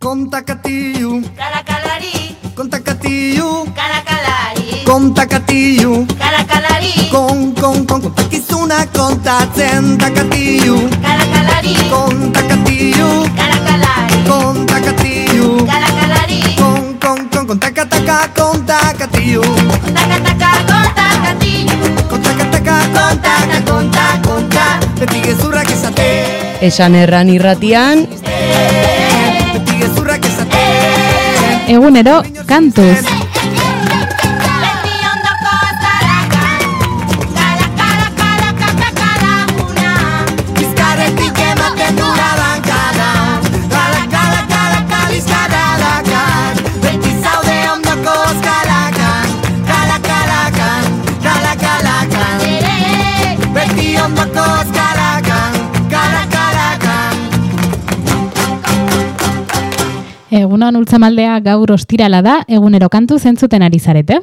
Kontakatiyu, Karakalari, kontakatiyu, karakalari, kontakatiyu, karakalari, kontakizuna kontatzen takatiyu, karakalari, kontakatiyu, karakalari, kontakatiyu, karakalari, kontakataka kontakatiyu, kontakataka kontakatiyu, kontakataka beti gezurrak esate. Esan erran irratian Beti gezurrak esate. Egunero kantuz. Bizkarretik ematen dura bankada. Bizkarralakan. Beti zaude ondoko ozkalakan. Kalakalakan. Beti ondoko ozkalakan. Kalakalakan. Egunon Ultzamaldea, gaur ostirala da, egunero kantuz entzuten ari zarete.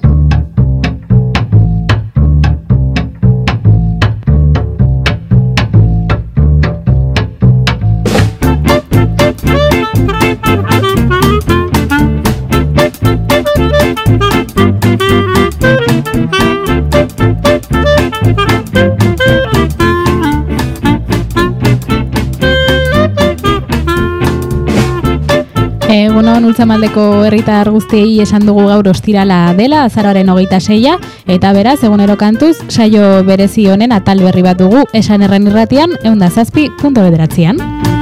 Egunon Ultzamaldeko herritar guztiei esan dugu gaur ostirala dela, azaroaren 26a, eta beraz, egunero kantuz, saio berezi honen atal berri bat dugu, esan erran irratian, 107.9.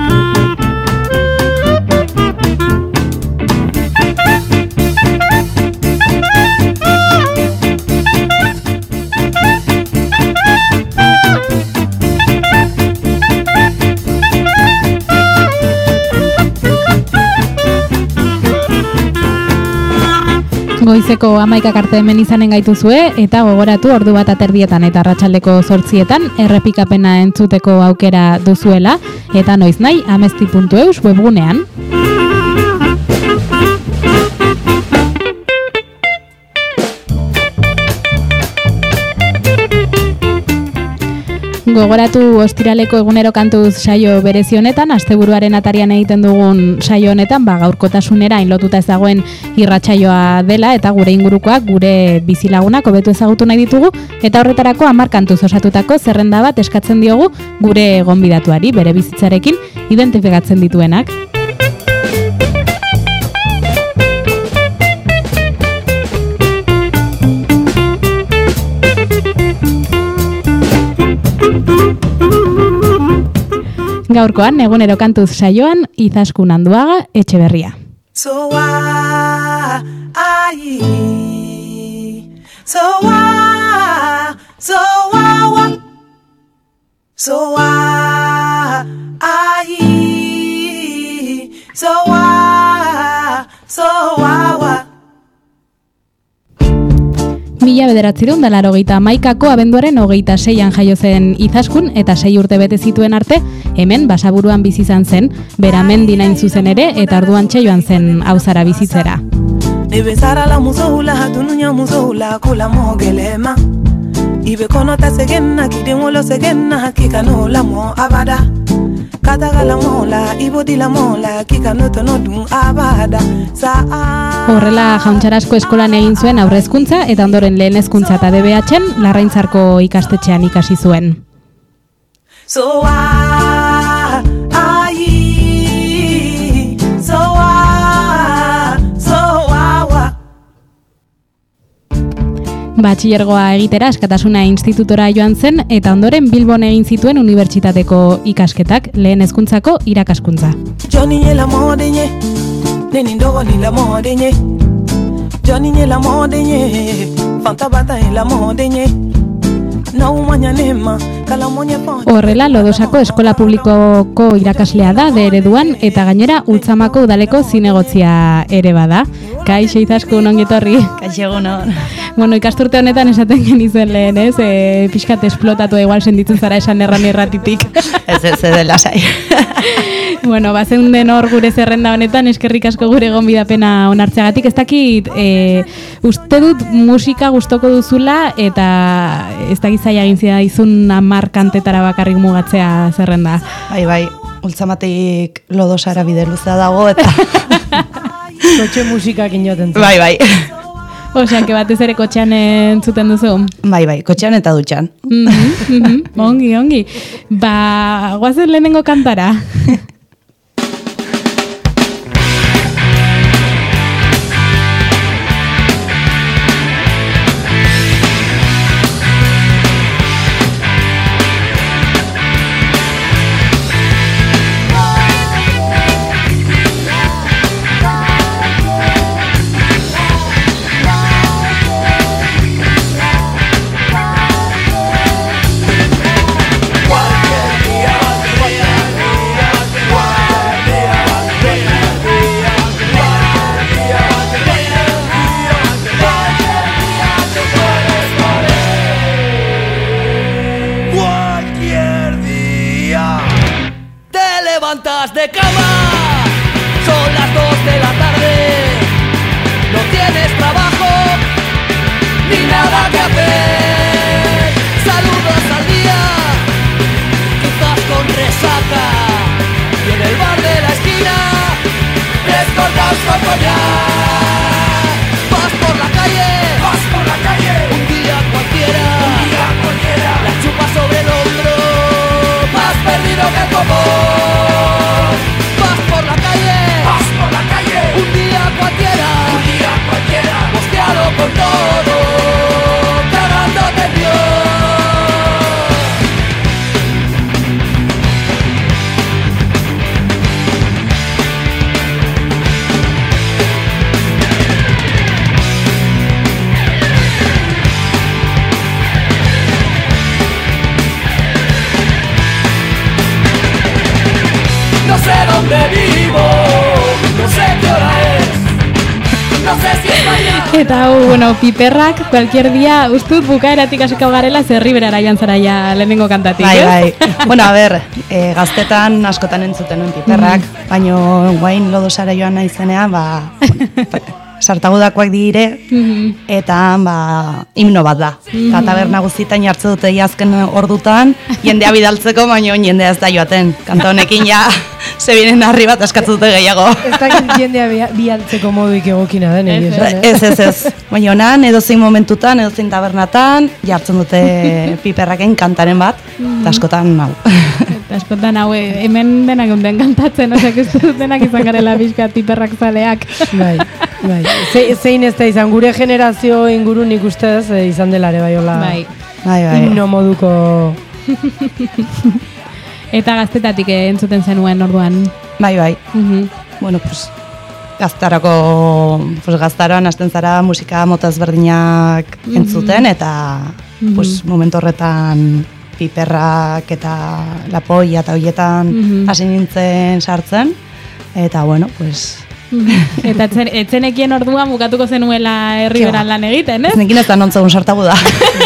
Goizeko 11 arte hemen izanen gaituzue eta gogoratu 1:30 eta arratsaldeko 8 errepikapena entzuteko aukera duzuela eta noiz nahi amesti.eus webgunean. Gogoratu ostiraleko egunero kantuz saio berezi honetan, asteburuaren atarian egiten dugun saio honetan, gaurkotasunera lotuta ez dagoen irratsaioa dela eta gure ingurukoak, gure bizilagunak hobetu ezagutu nahi ditugu eta horretarako 10 kantuz osatutako zerrenda bat eskatzen diogu gure gonbidatuari, bere bizitzarekin identifikatzen dituenak. Gaurkoan, egunero kantuz saioan, Izaskun Anduaga Etxeberria. Mila 1981ko abenduaren 26an jaio zen Izaskun eta 6 urte bete zituen arte, hemen Basaburuan bizi izan zen, Beramendi nain zuzen ere eta orduantxe joan zen auzara bizitzera. Horrela Jauntxarasko eskolan egin zuen aurrezkuntza eta ondoren lehen hezkuntza eta DBH-en Larraintzarko ikastetxean ikasi zuen. Batxilergoa egitera Askatasuna Institutora joan zen eta ondoren Bilbon egin zituen unibertsitateko ikasketak, lehen hezkuntzako irakaskuntza. Horrela, Lodosako eskola publikoko irakaslea da de ereduan eta gainera Ultzamako udaleko zinegotzia ere bada. Kaixo Izaskun, ongi etorri. Kaixo egunon. Bueno, ikasturte honetan esaten genizuen lehen, ez? Pixkat esplotatu igual senditzen zara esan erran irratitik. Ez dela sai. Bueno, bazeunden hor gure zerrenda honetan, eskerrik asko gure gonbidapena onartzeagatik. Ez dakit, uste dut musika gustoko duzula eta ez dakit zaila egin zida izun 10 10 kantetara bakarrik mugatzea zerrenda. Bai, ultzamatik lodosara bide luzea dago eta... Kotxe musikak inoten. Bai. Osean, batez ere kotxean entzuten duzu? Bai, kotxean eta dutxan. Ongi. Guazen lehenengo kantara. De cama, son las 2 de la tarde, no tienes trabajo ni nada que hacer, saludos al día, quizás con resaca, y en el bar de la esquina, 3 cortados con coñac. Vas por la calle, un día cualquiera, la chupa sobre el hombro, más perdido que el copón. Un día cualquiera, mosqueado con todo, cagándote en Dios. No sé dónde vivo, no sé qué hora es, no sé si es mañana. Eta piperrak, cualquier día, ustut bukaeratik hasiko garela zerriberara joan zara ja lehenengo kantatik, Bai. Bueno, a ber, gaztetan askotan entzuten nuen piperrak, baino guain lodosara joan naizenean, sartagudakoak dire, eta himno bat da. Eta taberna guztietan jartze dute azken ordutan, jendea bidaltzeko, baino jendea ez da joaten. Kanta honekin ja, zebienen harri bat askatzu dute gehiago. Ez dakit jendea bidaltzeko moduik egokina den, Ez. Baina honan, edozein momentutan, edozein tabernatan, jartzen dute piperraken kantaren bat, eta askotan hau. Eta askotan hau, hemen denak onden kantatzen, osak ez denak izan garela bizkat piperrak zaleak. Bai. Zein ez da izan, gure generazio ingurun ikustez izan delare bai hola. Bai. Himno moduko. Eta gaztetatik entzuten zenuen orduan. Bai. Bueno, pues, gaztaroan hasten zara musika mota ezberdinak entzuten, eta pues, momentu horretan piperrak eta lapoia eta horietan hasi nintzen sartzen, eta bueno, pues... Eta etzenekien orduan bukatuko zenuela herriberan lan egiten, ez? Eznekin ez da nontzegun sartagu da.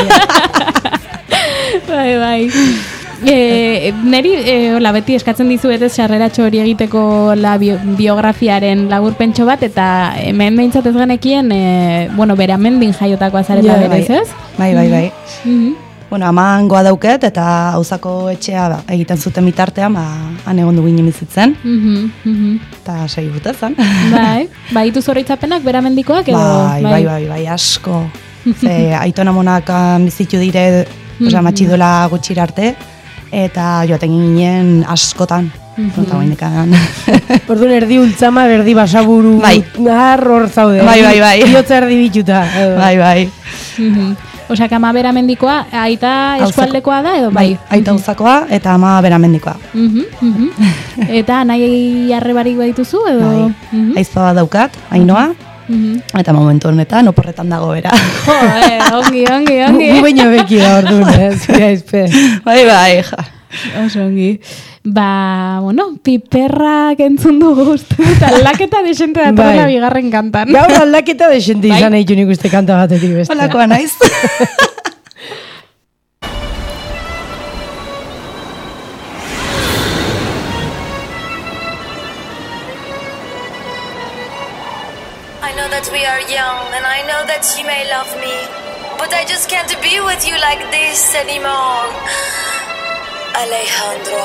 Bai. Neri, beti eskatzen dizuetez sarreratxo hori egiteko biografiaren laburpentxo bat, eta hemen behintzat ez genekien, bere amendin jaiotakoa zareta berez, ez? Bai. Bueno, amangoa dauket, eta auzako etxea egiten zuten bitartean, han egon du ginen bizitzen. Eta 6 urte zen. Bai, ituz oroitzapenak beramendikoak edo? Bai, asko. Ze aiton amonak bizitu dire, matxidola gutxira arte, eta joaten ginen askotan. Eta guainekan. Orduan erdi ultzama, erdi basaburu, hor zaude. Bai. Biotza erdi bituta. Bai. Osak, ama beramendikoa, aita eskualdekoa da edo? Bai, aita uzakoa eta ama beramendikoa. Eta nahi arrebarik badituzu edo? Bai, aiztoa daukat, Ainoa, eta momentu honetan oporretan dago bera. Ongi. Gu baino beki da orduan, zure aizpe. Bai, oso ongi. Piperrak entzun dugu uste, eta aldaketa desente datorra bigarren kantan. Gaur aldaketa desente izan egin nik uste kanta batetik bestea. Holakoa naiz. I know that we are young, and I know that you may love me, but I just can't be with you like this anymore. Alejandro.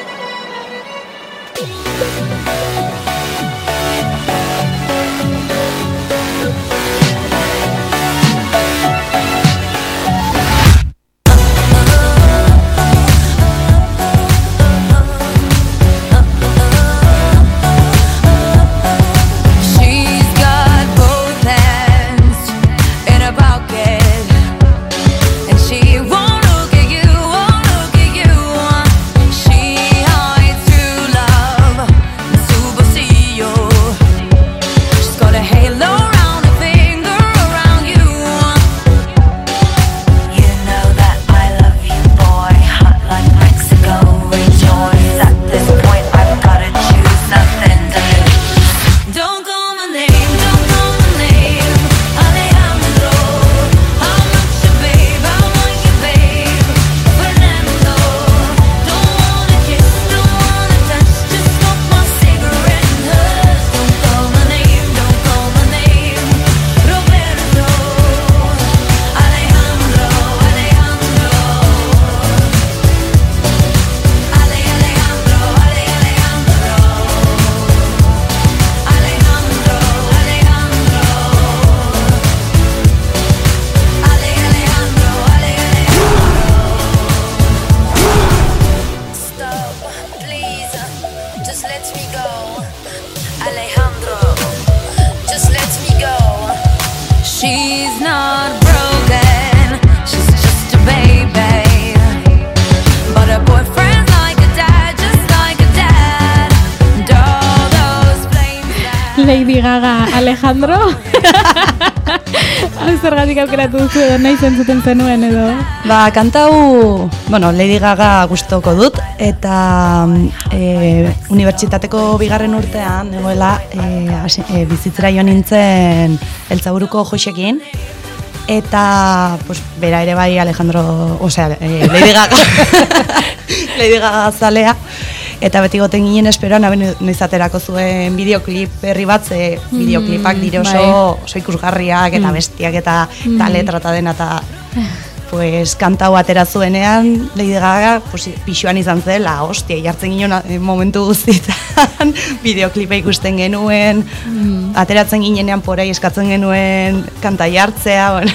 Lady Gaga, Alejandro. Hau zergatik aukeratu duzu edo nahi zentzuten zenuen edo? Ba, kantau, bueno, Lady Gaga gustoko dut, eta unibertsitateko bigarren urtean, egoela, bizitzera joan nintzen Eltzaburuko Josekin, eta, pues, bera ere bai Alejandro, osea, Lady Gaga, Lady Gaga zalea, eta beti goten ginen esperoan, noiz aterako zuen bideoklip berri bat, ze bideoklipak dire oso ikusgarriak eta bestiak eta letra eta dena, eta pues, kantau atera zuenean, Lady Gaga, pues, pixuan izan zela, hostia, jartzen ginen momentu guztietan, bideoklipa ikusten genuen, ateratzen ginenean porai eskatzen genuen kanta jartzea, bueno.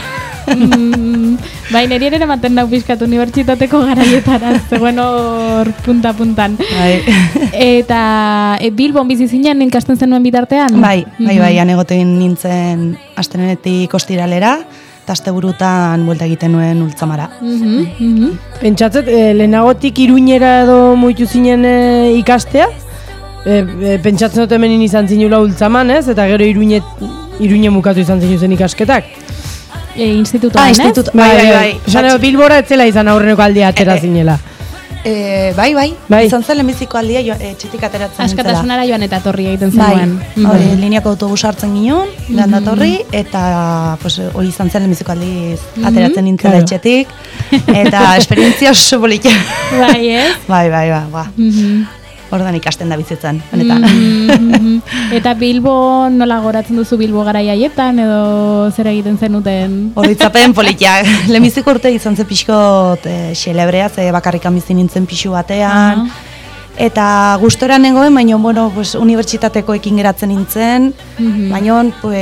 Bai, niri ere ematen nau pixkat unibertsitateko garaietara, zegoen hor punta-puntan. Bai. Eta Bilbon bizi zinen ikasten zenuen bitartean? Bai, anegoten nintzen astelehenetik ostiralera, eta asteburutan buelta egiten nuen Ultzamara. Pentsatzet, lehenagotik Iruñera edo muitu zinen ikastea? Pentsatzen dut hemen izan zinula Ultzaman, ez? Eta gero Iruñe mukatu izan zen ikasketak. Institutoan, ez? Instituto, bai. Esan Bilbora etzela izan aurreneko aldia atera zinela. Bai. Izan zen lehenbiziko aldia txitik ateratzen nintzela. Askatasunara joan eta torri egiten zenuen. Bai, lineako autobus hartzen ginen, joan da torri, eta hori izan zen lehenbiziko aldiz ateratzen nintzela etxetik, eta esperientzia oso politia. Bai, ez? Bai. Ordan ikasten da bizitzan, honetan. Eta Bilbo, nola goratzen duzu Bilbo garai haietan, edo zer egiten zenuten? Horitzapen politiak. Lehenbiziko urte izan ze pixkot xelebrea, ze bakarrikan bizi nintzen pixu batean. Eta gustora nengoen, baina, bueno, unibertsitatekoekin geratzen nintzen, baina,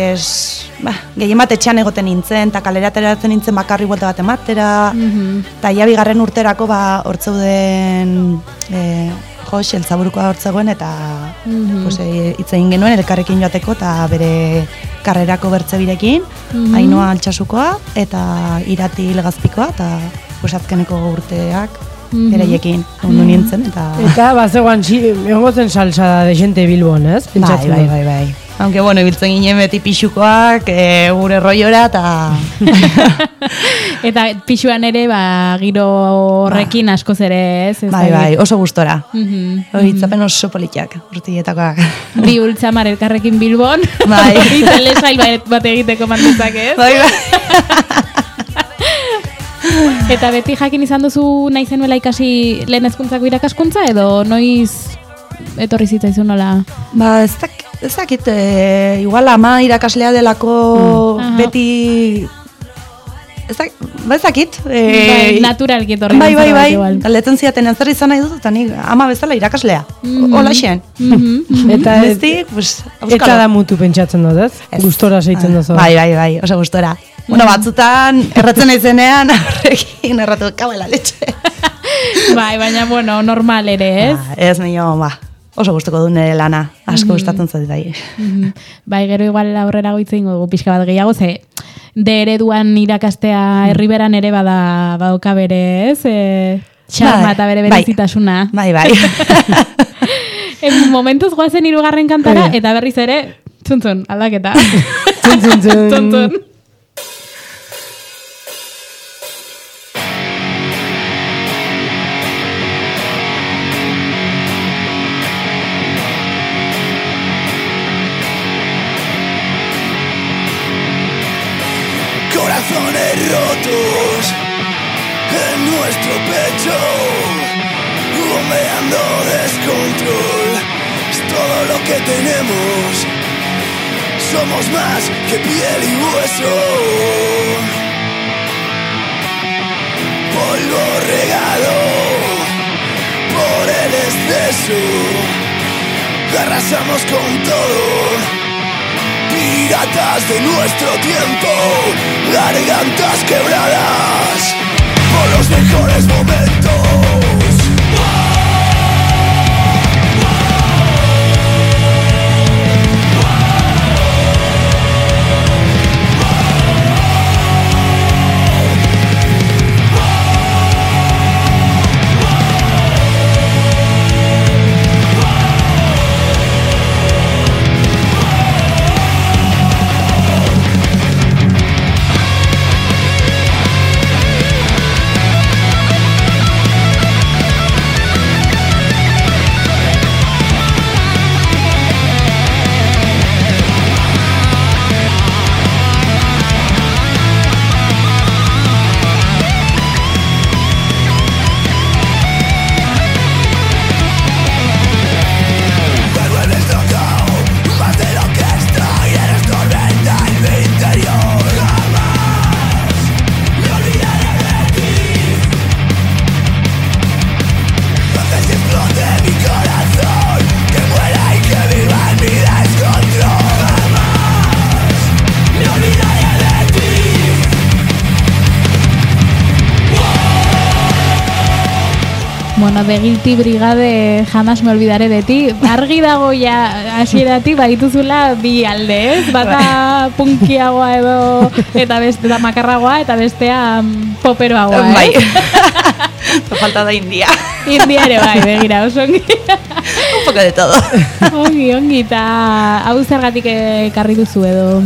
gehien bat etxean egoten nintzen, eta kalera ateratzen nintzen bakarri buelta bat ematera, eta ja bigarren urterako hortzeuden Eltzaburukoa hortzegoen, eta hitz egin genuen elkarrekin joateko, eta bere karrerako bertzebirekin, Ainhoa Altsasukoa, eta Irati Legazpikoa, eta azkeneko urteak beraiekin ondu nintzen. Eta bazegoan, egongo zen salsa de gente Bilbon, ez? Bai. Aunque, bueno, ibiltzen ginen beti pixukoak, gure rolora, eta... Eta pixuan ere, giro horrekin askoz ere, ez? Bai, oso gustora. Horitzapen oso politiak, urtietakoak. Bi Ultzamar elkarrekin Bilbon. Bai. Telesail bat egiteko manduzak, ez? Bai. Eta beti jakin izan duzu nahi zenuela ikasi lehen hezkuntzako irakaskuntza, edo noiz etorri zitzaizun nola? Ez dakit, igual ama irakaslea delako beti Ezakit. Bai, naturalki etorri Bai, den bai, zerbait bai. igual. Galdetzen ziaten zer izan nahi dut, eta nik ama bezala irakaslea. Holaxen. Eta Besti, pues, eta da mutu pentsatzen dut, ez? Gustora seitzen duzu. Bai, oso gustora. Bueno, batzutan, erratzen naizenean, horrekin erratu kabela letxe. Bai, baina, bueno, normal ere, ez? Ez nio, oso gustuko du nire lana. Asko gustatzen zait dai. Bai, gero igual aurrera goitzen dugu pixka bat gehiago, ze de ereduan irakastea herriberan ere badauka bere, ez? Xarma eta bere berezitasuna. Bai. Momentuz goazen 3. kantara, eta berriz ere, txuntzun, aldaketa. Txuntzun. Corazones rotos en nuestro pecho, bombeando descontrol, es todo lo que tenemos, somos más que piel y hueso, polvo regado por el exceso, arrasamos con todo. Piratas de nuestro tiempo, gargantas quebradas por los mejores momentos. Bueno, de Guilty Brigade jamás me olvidaré de ti. Argi dago ja hasieratik badituzula bi alde, ez? Bata punkiagoa edo eta beste da makarragoa eta bestea poperoagoa, ez? Bai. Falta da India. India ere bai, begira, oso ongi. Un poco de todo. Ongi, eta hau zergatik ekarri duzu edo?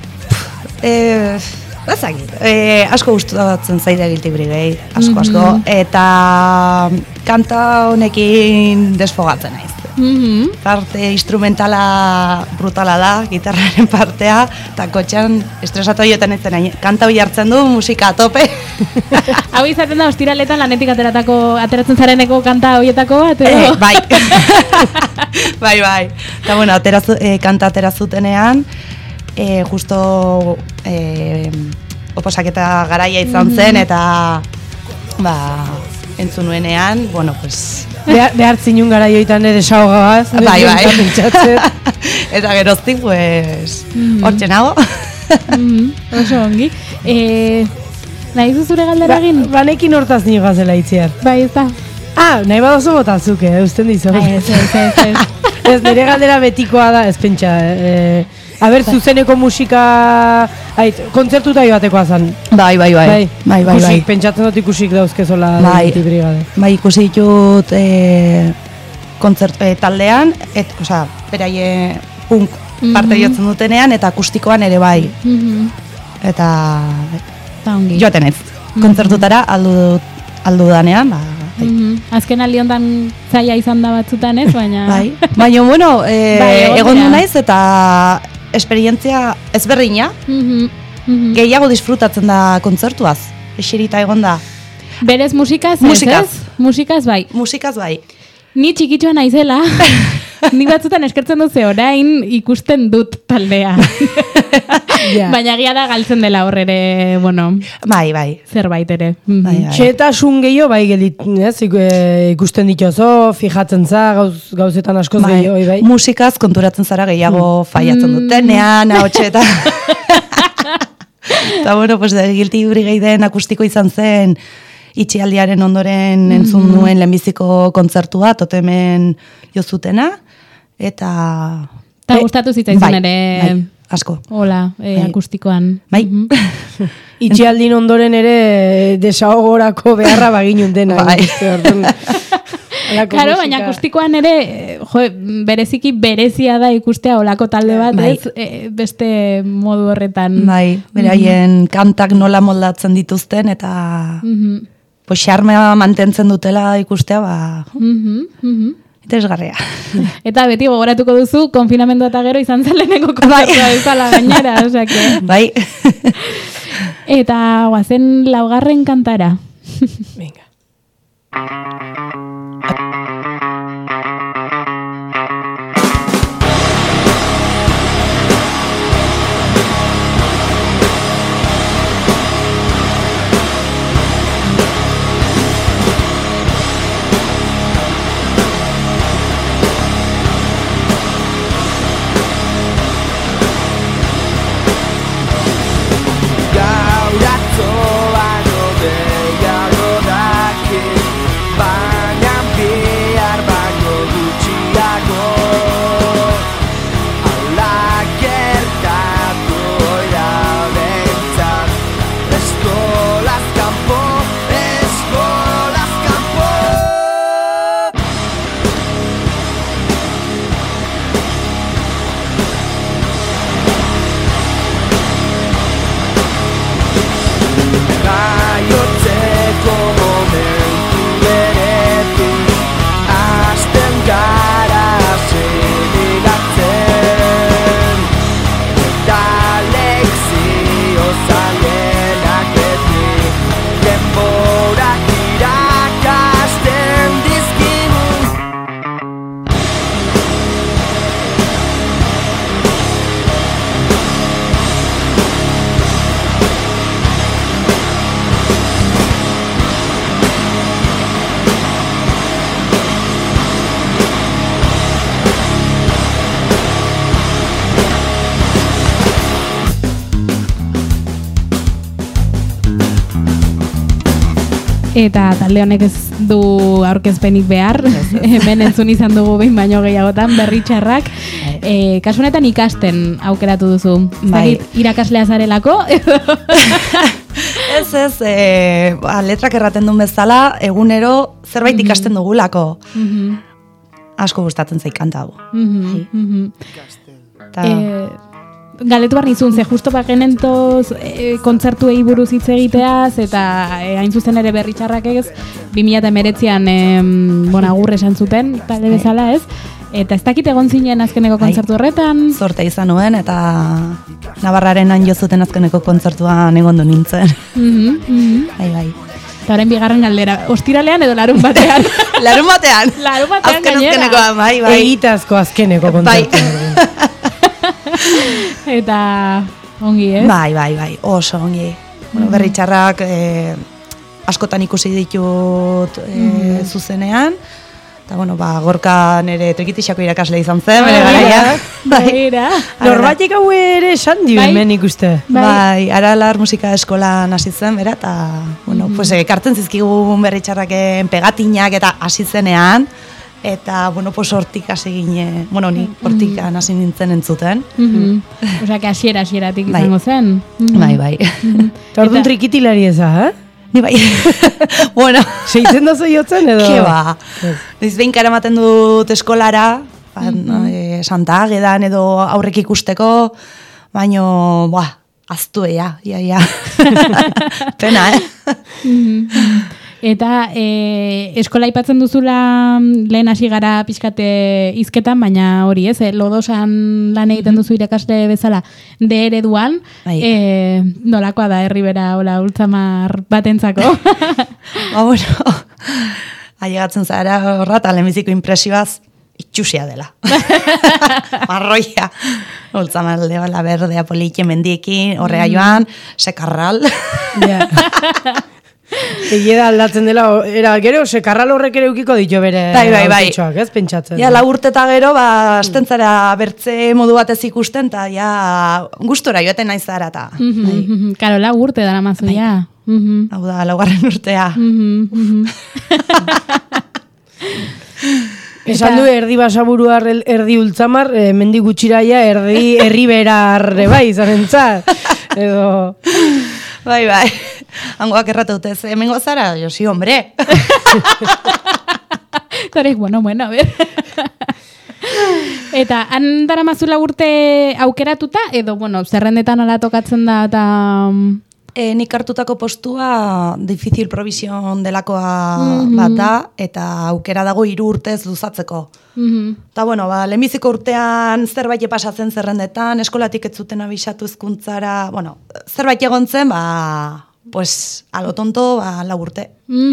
Bazakit, asko gustatzen zaide Guilty Brigade, asko, eta kanta honekin desfogatzen naiz. Parte instrumentala brutala da, gitarraren partea, eta kotxean estresatu horietan etzen kanta hori hartzen du, musika a tope. Hau izaten da, ostiraletan lanetik ateratzen zareneko kanta horietako bat, edo? Bai. Bai. Eta bueno, kanta aterazutenean, justo oposaketa garaia izan zen, eta entzun nuenean, bueno, pues... Behartzinun garaioitan ere saogagaz. Bai. Eta geroztik, pues, hortxe nago. Oso ongi. Nahi zure galdera egin? Banekin hortaz nio gazela itziar. Bai, ez da. Nahi badozu botazuke, usten dizu. Ez. Ez, nire galdera betikoa da, ez pentsa. Aber, zuzeneko musika... kontzertuta joatekoa zan. Bai. Pentsatzen dut ikusik dauzkezola Guilty Brigade. Bai, ikusi ditut taldean, beraie punk parte jotzen dutenean, eta akustikoan ere bai. Eta joaten ez. Kontzertutara aldu danean, Azken aldi hontan zaila izan da batzutan ez, baina... Bai, baina, bueno, egon du naiz eta esperientzia ezberdina, gehiago disfrutatzen da kontzertuaz, esirita egon da. Berez musikaz, ez? Musikaz bai. Musikaz bai. Ni txikitxoa naizela, Nik batzutan eskertzen duze orain ikusten dut taldea. Baina egia da galtzen dela hor ere, bueno, Bai. zerbait ere. Bai. Txetasun gehiago bai gelit, ikusten ditozo, fijatzen za, gauzetan askoz gehiago, bai. Musikaz konturatzen zara gehiago faiatzen dutenean, ahotxeta. Eta bueno, pues de Guilty Brigadeen akustiko izan zen, itxialdiaren ondoren entzun nuen lehenbiziko kontzertua, totemen jozutena, eta... Eta gustatu zitzaizun ere... Bai, asko. Hola, akustikoan. Bai. Itxialdin ondoren ere desahogorako beharra baginun dena. Bai. Claro, baina akustikoan ere, bereziki berezia da ikustea olako talde bat, ez? Beste modu horretan. Bai, beraien kantak nola moldatzen dituzten, eta xarmea mantentzen dutela ikustea, interesgarria. Eta beti gogoratuko duzu, konfinamendua eta gero izan zen lehenengo kontzertua bezala gainera, osake. Bai. Eta guazen laugarren kantara. Venga. Eta talde honek ez du aurkezpenik behar, hemen entzun izan dugu behin baino gehiagotan, berritxarrak. Kasu honetan ikasten aukeratu duzu. Bai. Irakaslea zarelako? Ez, letrak erraten duen bezala, egunero zerbait ikasten dugulako. Asko gustatzen zaik kanta hau. Galetu behar nizun, ze justo bagenentoz kontzertuei buruz hitz egiteaz, eta hain zuzen ere berritxarrak ez, 2019an agur esan zuten, talde bezala ez, eta ez dakit egon zinen azkeneko kontzertu horretan. Zorte izan nuen, eta Navarraren hain jozuten azkeneko kontzertuan egon du nintzen. Bai. Eta horrein bigarren galdera, ostiralean edo larun batean? Larun batean. Gainera. Bai. Egitazko azkeneko kontzertu. Eta ongi, ez? Bai, oso ongi. Berritxarrak askotan ikusi ditut zuzenean, eta Gorka nire trikitixako irakasle izan zen, bere garaia. Norbaitek hau ere esan dio hemen ikuste. Bai, Aralar musika eskolan hasi zen, bera, eta ekartzen zizkigun berritxarraken pegatinak eta hasi zenean, eta, hortik hasi gine, ni hortik hasi nintzen entzuten. Osea, que hasieratik izango zen. Bai. Eta orduan trikitilari eza, Ni bai. Seitzen dozu jotzen edo? Ke ba. Niz behin karamaten dut eskolara, Santa Agedan edo aurrek ikusteko, baino, aztu ia. Pena, Eta eskola aipatzen duzula lehen hasi gara pixkate hizketan, baina hori ez, lodosan lan egiten duzu irakasle bezala de ereduan, nolakoa da herribera ultzamar batentzako? Ailegatzen zara horra, eta lehenbiziko impresioaz itxusia dela. Marroia. Ultzamalde bala berdea politxe mendiekin, horrea joan, sekarral. Ja. Egia aldatzen dela, gero, sekarral horrek ere ukiko ditu bere bai. autitxoak, ez, pentsatzen. Ja, 4 urte eta gero, astentzara bertze modu batez ikusten, eta ja, gustora joaten naiz zara, eta. Karo, 4 urte dara mazu, ja. Hau da, 4. urtea. Esan du, erdi basaburuar, erdi ultzamar, mendi gutxiraia, erdi herriberar, bai, zarentzat. Edo... Bai. Hangoak erratu dute, hemengo zara, jo, sí, hombre. Tarek, bueno, a ver. Eta, han dara mazula urte aukeratuta, edo, bueno, zerrendetan ala tokatzen da, eta... Nik hartutako postua difícil provision delakoa bat da, eta aukera dago 3 urtez luzatzeko. Eta, bueno, lehenbiziko urtean zerbait pasatzen zerrendetan, eskolatik ez zuten abisatu hezkuntzara, bueno, zerbait egon zen, pues, alo tonto, 4 urte.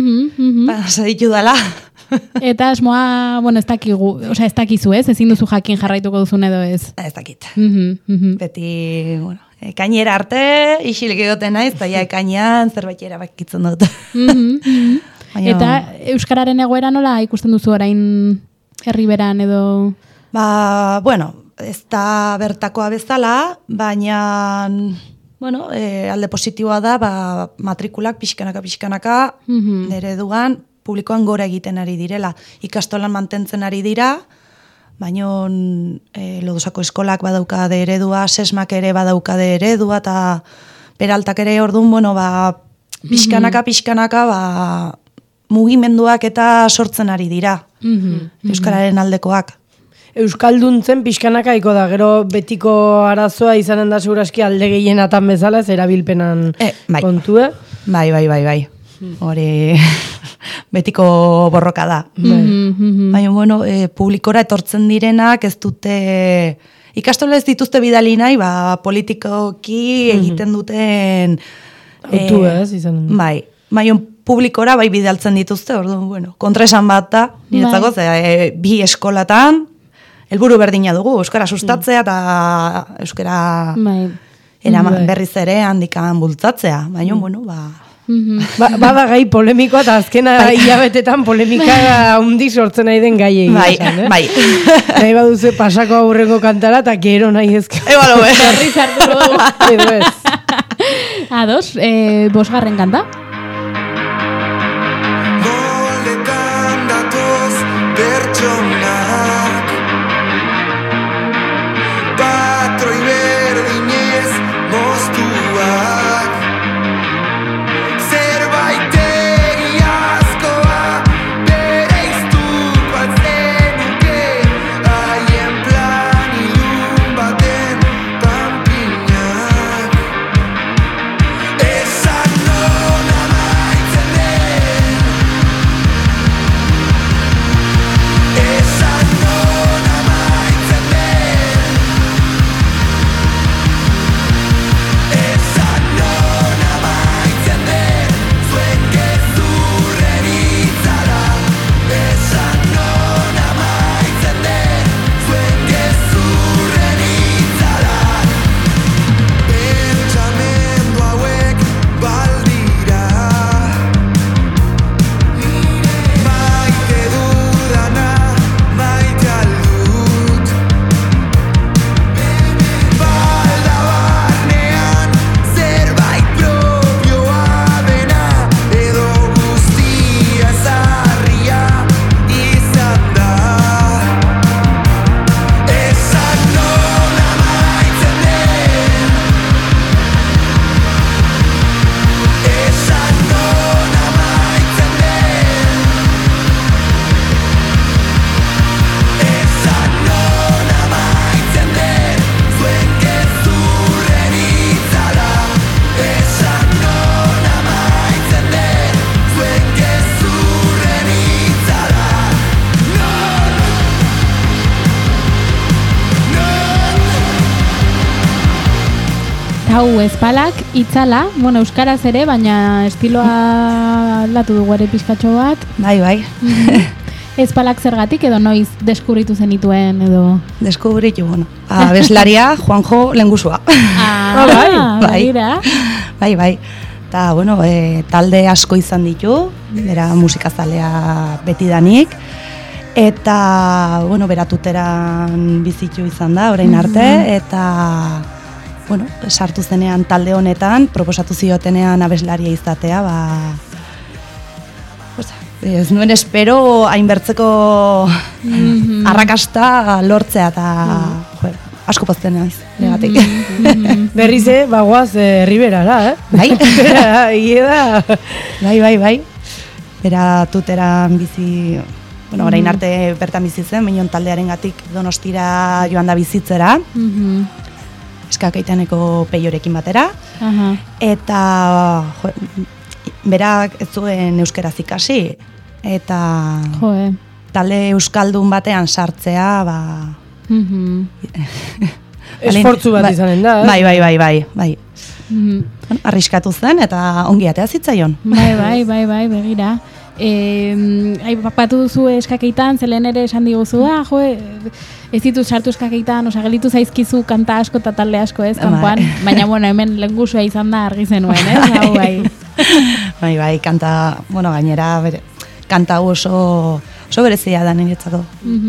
Zaditu dala. Eta asmoa, bueno, ez dakizu ez? Ezin duzu jakin jarraituko duzun edo ez? Ez dakit. Beti, bueno, ekainera arte, isilik egoten naiz, eta ja ekainean zerbait erabakitzen dut. Eta euskararen egoera nola ikusten duzu orain herriberan edo? Bueno, ez da bertakoa bezala, baina... Bueno, alde positiboa da, matrikulak pixkanaka, ereduan, publikoan gora egiten ari direla. Ikastolan mantentzen ari dira, baina Lodosako eskolak badaukade eredua, sesmak ere badaukade eredua, eta peraltak ere orduan, bueno, pixkanaka, mugimenduak eta sortzen ari dira. Euskararen aldekoak. Euskalduntzen pixkanakaiko da, gero betiko arazoa izanen da seguraski alde gehienatan bezala, ez erabilpenan kontue. Bai. Hori betiko borroka da. Baina, bueno, publikora etortzen direnak ez dute... Ikastola ez dituzte bidali nahi, politikoki egiten duten... Autu ez, izan. Bai, baina publikora bidaltzen dituzte, orduan, bueno, kontraesan bat da, niretzako, bi eskolatan, helburu berdina dugu, euskara sustatzea eta euskara berriz ere handikan bultzatzea. Baina, bueno, Bada gai polemikoa eta azkena hilabetetan polemika handi sortzen nahi den gai egin. Bai. Nahi baduze pasako aurrengo kantara eta gero nahi ezka. Ebalo, Berriz hartu dugu. Edo ez. Ados, 5. kanta. Moldetan datoz pertsonak Patroi berdinez moztuak Zerbait egiazkoa bereiztuko altzenuke Haien plan ilun baten panpinak Esan non amaitzen den Esan non amaitzen den Esan non amaitzen den Zuen gezurren itzala Esan non amaitzen den Zuen gezurren itzala Pentsamendu hauek baldira Maite dudana maite aldut Balda barnean zerbait propioa dena Edo guztia zarria izan da Esan non amaitzen den Esan non amaitzen den Esan non amaitzen den Zuen gezurren itzala Esan non amaitzen den Zuen gezurren itzala Non Hau ezpalak, itzala, bueno, euskaraz ere, baina estiloa aldatu dugu ere pizkatxo bat. Bai. ezpalak zergatik edo noiz deskubritu zenituen edo... Deskubritu, bueno, abeslaria Juanjo Lengusua. Bai. Bai. Eta, bueno, talde asko izan ditu, bera musikazalea betidanik, eta, bueno, beratuteran bizitu izan da, orain arte, eta, bueno, sartu zenean talde honetan, proposatu ziotenean abeslaria izatea, ez nuen espero hainbertzeko arrakasta lortzea, eta, asko pozten naiz, negatik. Berriz, bagoaz Riberara, Bai? Ieda. Bai. Bera tuteran bizi, bueno, orain arte bertan bizi zen, Minon taldearengatik Donostira joan da bizitzera, Eskakaitaneko peiorekin batera, eta berak ez zuen euskeraz ikasi, eta talde euskaldun batean sartzea, esfortzu bat izanen da, Bai. Arriskatu zen eta ongi atea zitzaion. Bai, begira. Aipatu duzu Eskakeitan, zelen ere esan diguzu, ez ditu sartu Eskakeitan, gelditu zaizkizu kanta asko eta talde asko ez, kanpoan, baina, bueno, hemen Lengusua izan da argi zenuen, ez? Bai, kanta, bueno, gainera, kanta oso berezia da niretzako.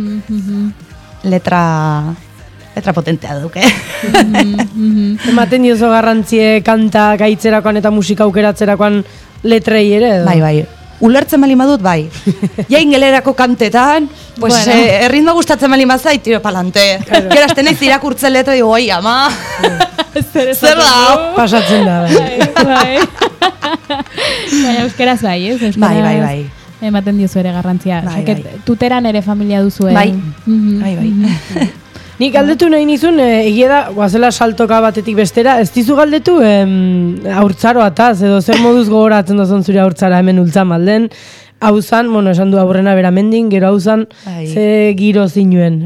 Letra potentea duke. Ematen diozo garrantzie kanta gaitzerakoan eta musika aukeratzerakoan letrei ere edo? Bai. Ulertzen bali madut, bai. Ja ingelerako kantetan, pues erritmo gustatzen bali mazait, tiro palante. Gero azten naiz irakurtzen letra, digo, oi, ama. Zer da? Pasatzen da. Bai. Baina euskeraz bai, ez? Bai. Ematen diozu ere garrantzia. Tuteran ere familia duzu, Bai. Nik galdetu nahi nizun, egia da, guazela saltoka batetik bestera, ez dizu galdetu haurtzaroataz, edo zer moduz gogoratzen dozun zure haurtzara hemen ultzamalden, hauzan, bueno, esan du aurrena beramendin, gero hauzan, ze giro zinuen?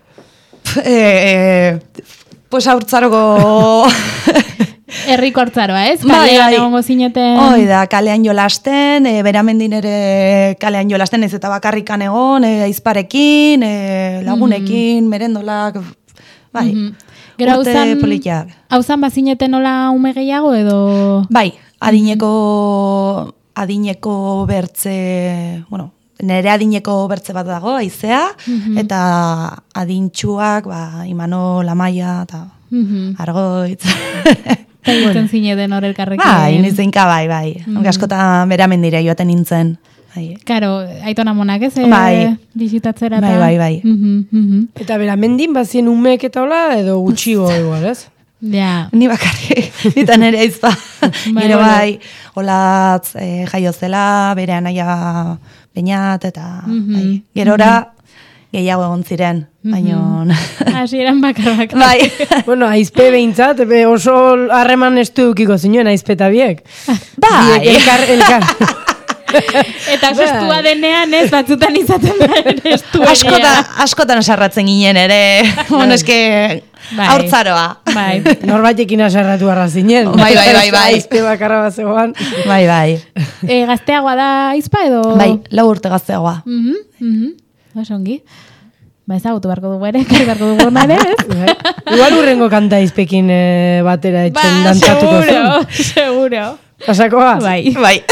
Pues haurtzaroko... Herriko haurtzaroa, ez? Kalean egongo zineten... Hoi da, kalean jolasten, beramendin ere kalean jolasten, ez eta bakarrikan egon, aizparekin, lagunekin, merendolak, bai. Gero urte politiak. Hauzan bazineten nola ume gehiago edo... Bai, adineko bertze, bueno, nere adineko bertze bat dago, aizea, eta adintxuak, Imano, Lamaia, eta Argoitz... Eta egiten zineten hor elkarrekin. Bai, nizenka bai. Askotan beramendira joaten nintzen. Karo, aitona monak ez? Bai. Bizitatzera. Bai. Eta beramendin bazien umeek eta hola, edo gutxigo igual, ez? Ja. Ni bakarri, nita nere aizpa. Gero bai, holatz jaio zela, bere anaia Beñat, eta gerora gehiago egon ziren, baina... Hasieran bakar. Bai. Bueno, aizpe behintzat, oso harreman estu dukiko zinuen aizpe eta biek. Bai. Elkar. Eta sostua denean ez, batzutan izaten da estu. Askotan asarratzen ginen ere, bueno, eske... Haurtzaroa. Bai. Norbaitekin asarratu arra zinen. Bai. Aizpe bakarra bat zegoan. Bai. Gazteagoa da aizpa edo? Bai, 4 urte gazteagoa. Osongi. Ezagutu barko dugu ere, kargarko dugu ere, ez? Igual urrengo kanta izpekin batera etxen dantzatuko zen. Seguro. Pasakoa? Bai.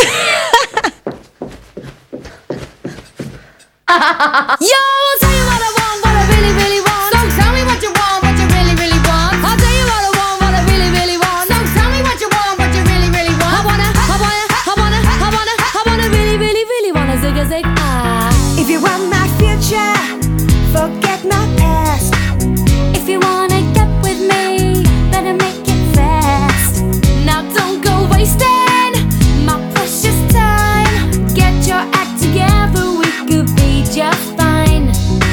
Yo, I'll tell you what I want, what I really, really want. So tell me what you want, what you really, really want. I'll tell you what I want, what I really, really want. So tell me what you want, what you really, really want. I wanna really, really, really wanna zig a zig. If you want my future, forget my past. If you wanna get with me, better make it fast. Now don't go wasting my precious time. Get your act together, we could be just fine.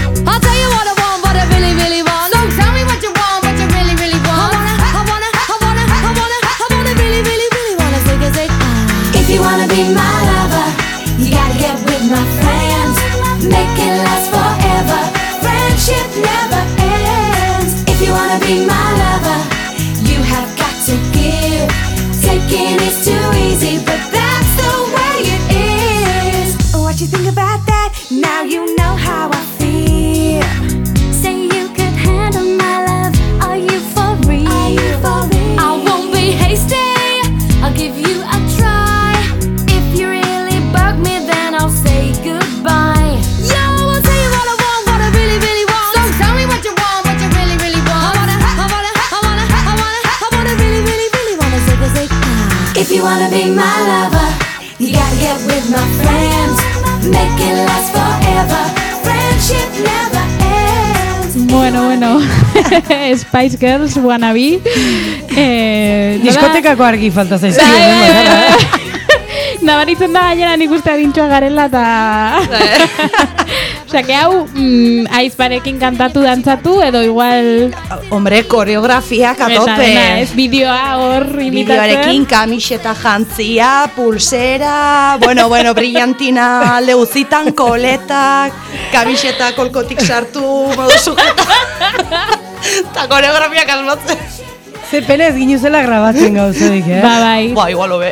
you wanna be my lover, you gotta get with my friends, make it last forever, friendship never ends. Bueno, Spice Girls wannabe. Diskotekako argi falta zaizkigu. Nabaritzen da gainera nik uste adintxoa garela eta... Osea, que hau aizparekin kantatu dantzatu edo igual... Hombre, koreografiak atope. Ez, bideoa hor imitatzen. Bideoarekin kamiseta jantzia, pulsera, bueno, brillantina alde uzitan, koletak, kamiseta kolkotik sartu, modu sujeta. Eta koreografiak asmatzen. Ze pena ez ginuzela grabatzen gauzodik, Bai. Ba, igual hobe.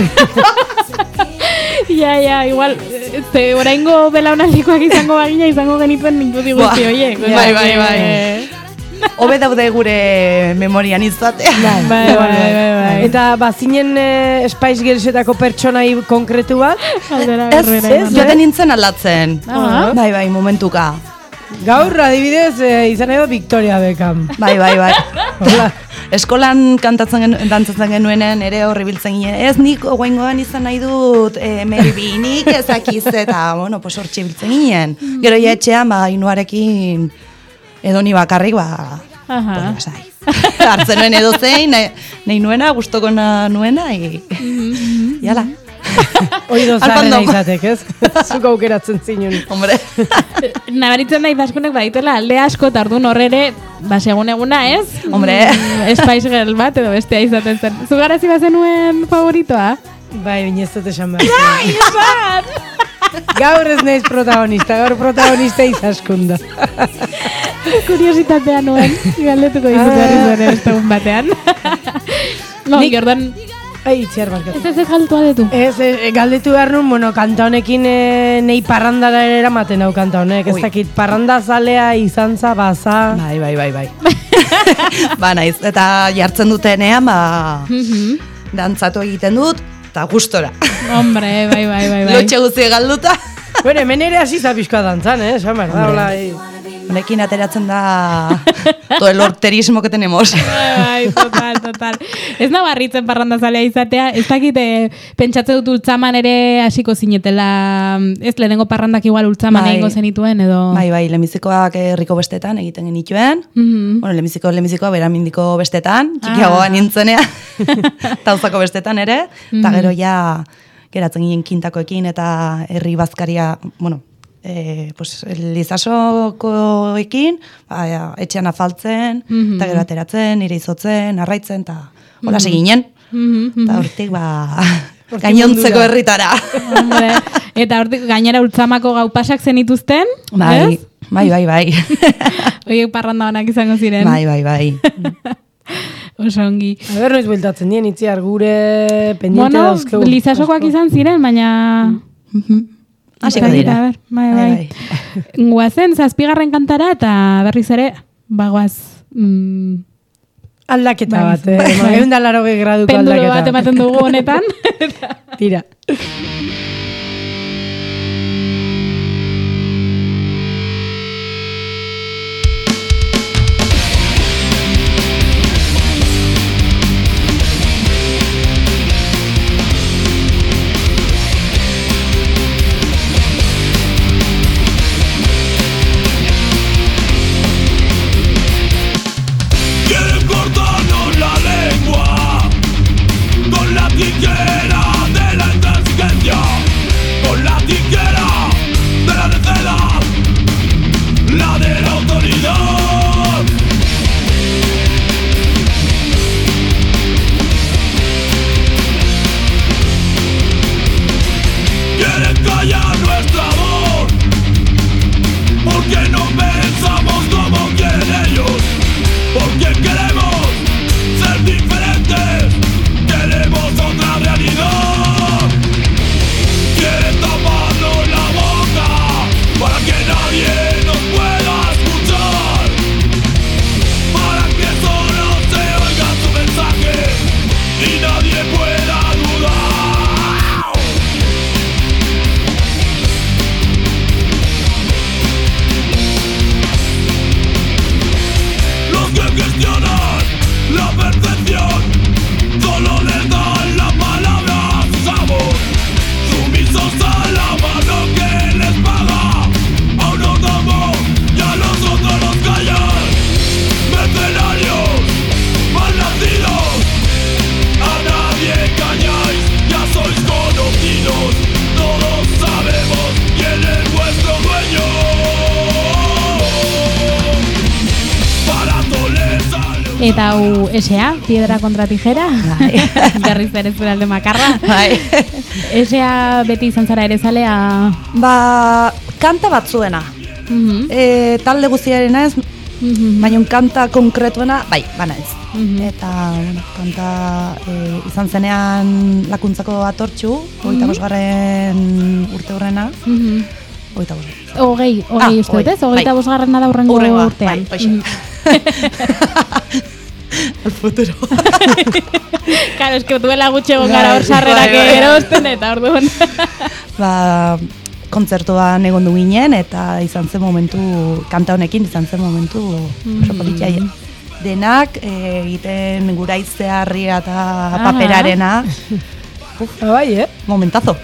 Ja, igual, oraingo belaunaldikoak izango bagina, izango genituen nintu diguzti, oie. Bai. Hobe daude gure memorian izatea. Bai. Eta bazinen Spice Girlsetako pertsonai konkretu bat? Ez, joaten nintzen aldatzen. Bai, momentuka. Gaur, adibidez, izan edo Victoria Beckham. Bai. Hola. Eskolan dantzatzen genuenen ere horri biltzen ginen. Ez nik oaingoan izan nahi dut Mary B, nik ezakiz eta, bueno, pues hortxe biltzen ginen. Gero ja etxean, inuarekin edo ni bakarrik, hartzen nuen edo zein, nahi nuena, gustoko nuena, jala. Hoi dozarrena izatek, ez? Zuko aukeratzen zinun. Hombre. Nabaritzen nahi zaskunek badituela alde asko eta orduan horrere, segun eguna, ez? Hombre. Spice Girl bat edo bestea izaten zen. Zugarazi bazenuen favoritoa? Bai, bineztot esan behar. Gaur ez naiz protagonista, gaur protagonista izaskunda. Kuriositatea nuen, galdetuko dizut berriz ere beste egun batean. Jordan... Itziar barkatu. Ez galdetu adetu? Ez, galdetu behar nun, kanta honekin nei parrandara eramaten hau kanta honek. Ez dakit, parranda zalea izan za, baza. Bai. Ba, naiz, eta jartzen dutenean, dantzatu egiten dut, eta gustora. Hombre, bai. Lotxe guzti galduta. Bueno, hemen ere hasi zapizkoa dantzan, esan behar da, hola, honekin ateratzen da todo el horterismo que tenemos. Bai, total. Ez nabarritzen parrandazalea izatea, ez dakit pentsatze dut ultzaman ere hasiko zinetela, ez lehenengo parrandak igual ultzaman egingo zenituen edo... Bai, lehenbizikoak herriko bestetan egiten genituen, bueno, lehenbizikoa beramindiko bestetan, txikiagoa nintzenea, tauzako bestetan ere, eta gero ja geratzen ginen kintakoekin eta herri bazkaria, bueno, lizasokoekin, etxean afaltzen, eta gero ateratzen, nire izotzen, arraitzen, eta hola seginen. Eta hortik, gainontzeko herritara. Eta hortik gainera ultzamako gau pasak zenituzten? Bai. Oiek parranda honak izango ziren? Bai. Oso ongi. Aber, noiz bueltatzen dien, itziar gure pendiente dauzkegu. Bueno, lizasokoak izan ziren, baina... Hasiko dira. Bai. Guazen, zazpigarren kantara eta berriz ere, bagoaz... Aldaketa bat, egun da 80 graduko aldaketa. Pendulo bat ematen dugu honetan. Tira. Tijera de la intransigencia. Eta hau S.A. Piedra kontra tijera. Berriz ere zure alde makarra. S.A. beti izan zara ere zalea? Ba, kanta batzuena. Talde guztiarena ez, baina kanta konkretuena, bai, bana ez. Eta, bueno, kanta izan zenean lakuntzako atortxu, 25. urte hurrena. 25. Hogei uste dut ez? 25. da hurrengo urtean. El futuro. Claro, es que duela gutxe gara hor sarrerak erosten eta orduan. Ba, kontzertuan egon du ginen eta izan zen momentu, kanta honekin izan zen momentu oso politia. Denak egiten guraitzearria eta paperarena. Bai, momentazo.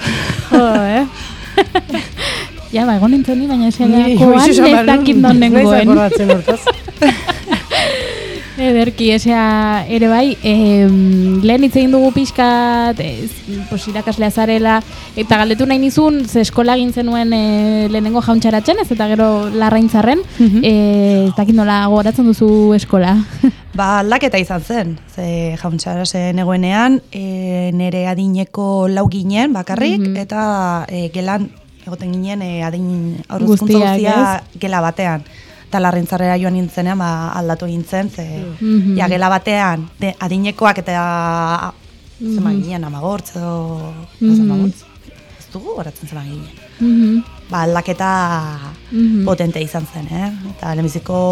Ja, ba, egon nintzen ni, baina esakoan ez dakit non nengoen. Ederki, esea ere bai, lehen hitz egin dugu pixkat, irakaslea zarela, eta galdetu nahi nizun, ze eskola egin zenuen lehenengo jauntxaratzen, ez eta gero larraintzarren, ez dakit nola gogoratzen duzu eskola? Ba, aldaketa izan zen, ze jauntxarazen egoenean, nire adineko 4 ginen bakarrik, eta gelan egoten ginen adin aurrezkuntza guztia gela batean. Eta larraintzarrera joan nintzenean aldatu gintzen, ze ja gela batean adinekoak eta zema ginen amagortz edo amagortz. Ez dugu horatzen zema ginen. Ba, aldaketa potente izan zen, Eta lehenbiziko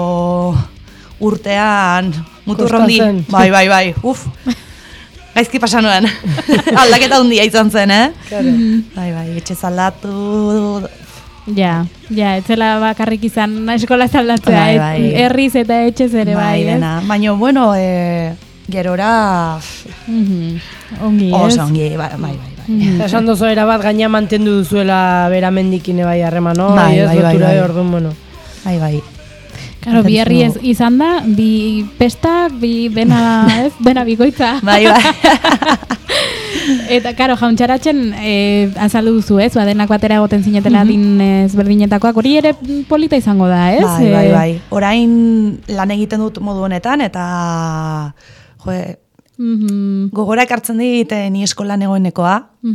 urtean muturrondi. Bai, gaizki pasa nuen. Aldaketa handia izan zen, Bai, etxe zaldatu. Ja, etzela bakarrik izan eskola zaldatzea, herriz eta etxez ere bai, ez? Baina, bueno, gerora ongi, ez? Oso ongi, bai. Esan dozo erabat gaina mantendu duzuela beramendikine bai harremano, bai, orduan, bueno. Bai. Karo, bi herri izan da, bi pestak, bi dena, ez? Dena bikoitza. Bai. Eta, karo, jauntxaratzen azaldu duzu, ez? Denak batera egoten zinetela din ezberdinetakoak, hori ere polita izango da, ez? Bai. Orain lan egiten dut modu honetan, eta gogora ekartzen dit ni eskolan egoenekoa.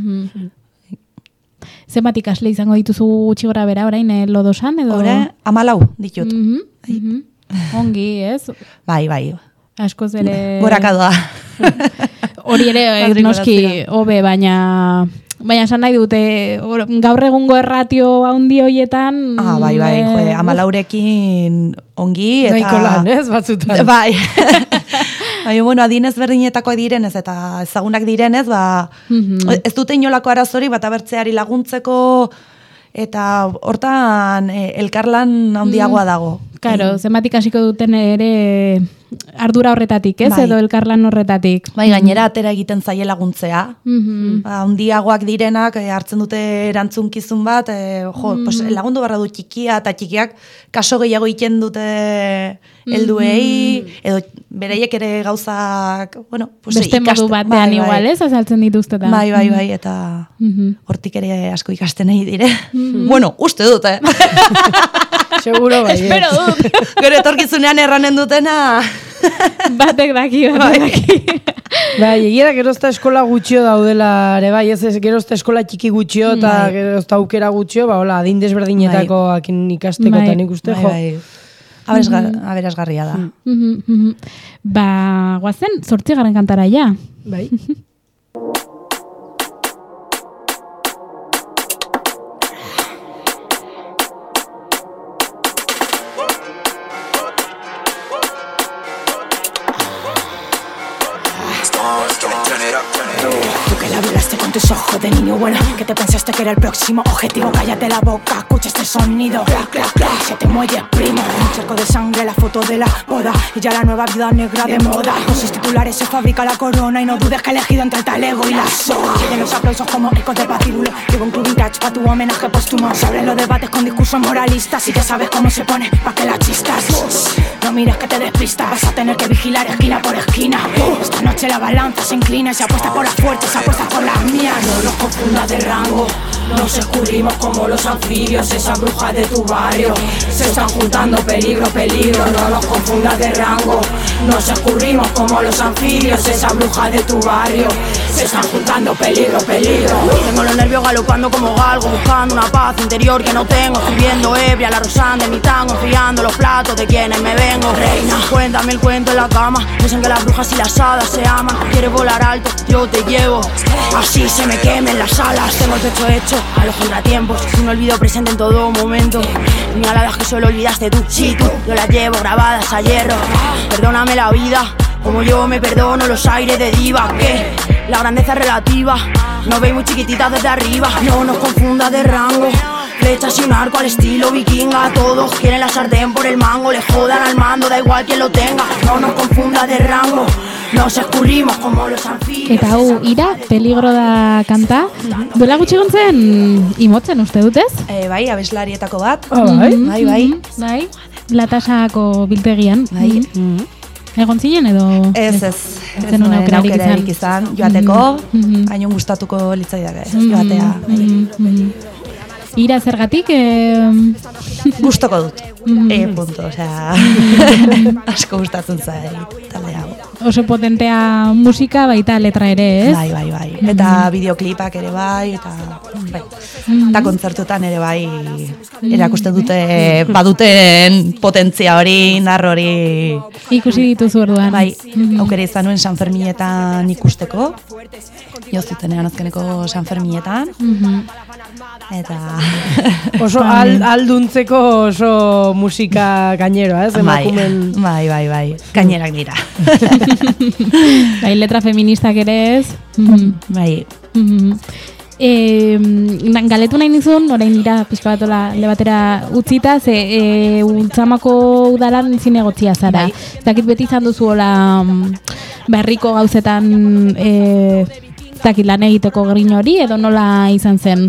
Zenbat ikasle izango dituzu gutxi gora bera, orain lodosan, edo? 14 ditut. Ongi, ez? Bai. Askoz ere... Gorakadoa. Hori ere, noski, hobe, baina esan nahi dute, gaur egungo erratio handi horietan... Bai, 14rekin ongi, eta... Naiko lan, ez, batzutan. Bai. Baina, bueno, adinez berdinetako direnez, eta ezagunak direnez, ez dute inolako arazori, bat abertzeari laguntzeko, eta hortan elkarlan handiagoa dago. Claro, zenbat ikasiko duten ere ardura horretatik, ez? Edo elkarlan horretatik. Bai, gainera atera egiten zaie laguntzea. Handiagoak direnak hartzen dute erantzunkizun bat, lagundu barra du txikia, eta txikiak kaso gehiago egiten dute helduei, edo bereiek ere gauzak, bueno, beste modu batean igual, ez? Azaltzen dituzte da. Bai, eta hortik ere asko ikasten nahi dire. Bueno, uste dut, Seguro bai. Espero dut. Gero etorkizunean erranen dutena. Batek daki. Bai, egia da gerozta eskola gutxio daudela ere bai, ez gerozta eskola txiki gutxio eta gerozta aukera gutxio, hola, adin desberdinetako ikasteko eta nik uste, aberasgarria da. Ba, guazen, 8. kantara ja. Bai. Tú que la violaste con tus ojos de niño bueno, que te pensaste que era el próximo objetivo. Cállate la boca, escucha este sonido. Clac, clac, clac, se te muelle primo. Un charco de sangre, la foto de la boda y ya la nueva vida negra de moda. Con sus titulares se fabrica la corona y no dudes que he elegido entre el talego y la soga. Quieren los aplausos como ecos de patíbulo. Llevo un club vintage pa' tu homenaje póstumo. Se abren los debates con discursos moralistas y ya sabes cómo se pone pa' que la chistas. No mires que te despistas, vas a tener que vigilar esquina por esquina. Esta noche la balanza se inclina y se apuesta por las fuertes, se apuesta por las mías. No los confunda de rango, Nos escurrimos como los anfibios, esas brujas de tu barrio. Se están juntando, peligro, peligro, no nos confundas de rango. Nos escurrimos como los anfibios, esas brujas de tu barrio. Se están juntando, peligro, peligro. Tengo los nervios galopando como galgo, buscando una paz interior que no tengo. Estoy viendo ebria la Rosan de mi tango, enfriando los platos de quienes me vengo. Reina, cuéntame el cuento en la cama. Dicen que las brujas y las hadas se aman. Quieres volar alto, yo te llevo. Así se me quemen las alas. Tengo el techo hecho a los contratiempos. Un olvido presente en todo momento. Señaladas que solo olvidaste tú. Sí, tú, yo las llevo grabadas a hierro. Perdóname la vida, como yo me perdono los aires de diva. Que la grandeza es relativa, nos veis muy chiquititas desde arriba. No nos confundas de rango, flechas y un arco al estilo vikinga. Todos quieren la sartén por el mango, le jodan al mando, da igual quien lo tenga. No nos confundas de rango, nos escurrimos como los anfibios. Eta hau, ira, peligro da kanta. Duela gutxi gontzen, imotzen uste dutez? Bai, abeslarietako bat. Bai. Latasako biltegian. Bai. Egon zinen edo? Ez nuen aukerarik izan, joateko, hain gustatuko litzaidake, joatea. Ira zergatik? Gustoko dut, punto, osea, asko gustatzen zait, talde hau. Oso potentea musika, baita letra ere, ez? Bai. Eta bideoklipak ere bai, eta kontzertutan ere bai, erakusten dute, baduten potentzia hori, indar hori. Ikusi dituzu orduan. Bai, aukera izan nuen San Ferminetan ikusteko, joztutenean azkeneko San Ferminetan, eta... Oso alduntzeko oso musika gaineroa, ez? Bai, gainerak dira. Bai, letra feministak ere ez. Bai. Galetu nahi nizun, orain dira pixka bat lebatera utzita, ze Ultzamako udalan zinegotzia zara. Zakit beti izan duzu hola berriko gauzetan lan egiteko grin hori, edo nola izan zen?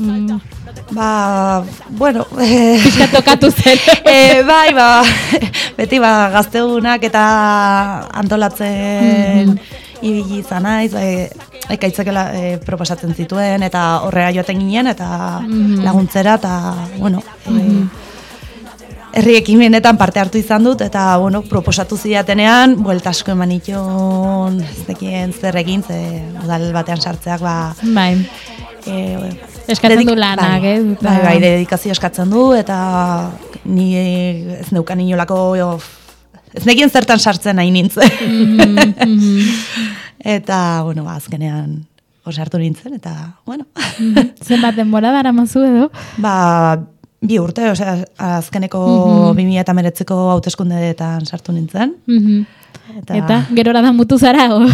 Bueno... Pixka tokatu zen. Bai, beti gazteunak eta antolatzen ibili izan naiz, ekaitzekela proposatzen zituen, eta horrea joaten ginen, eta laguntzera, eta, bueno... Herri ekimenetan parte hartu izan dut, eta, bueno, proposatu zidatenean, buelta asko eman itxon, ez dekien zer egin, ze udal batean sartzeak, Bai. Eskatzen du lanak, ez? Bai, dedikazio eskatzen du, eta ni ez neukan inolako, ez nekien zertan sartzen nahi nintzen. Eta, bueno, azkenean osartu nintzen, eta, bueno. Zenbat denbora dara mazu edo? 2 urte, osea, azkeneko 2019ko hauteskundeetan sartu nintzen. Eta gerora da mutu zara, o?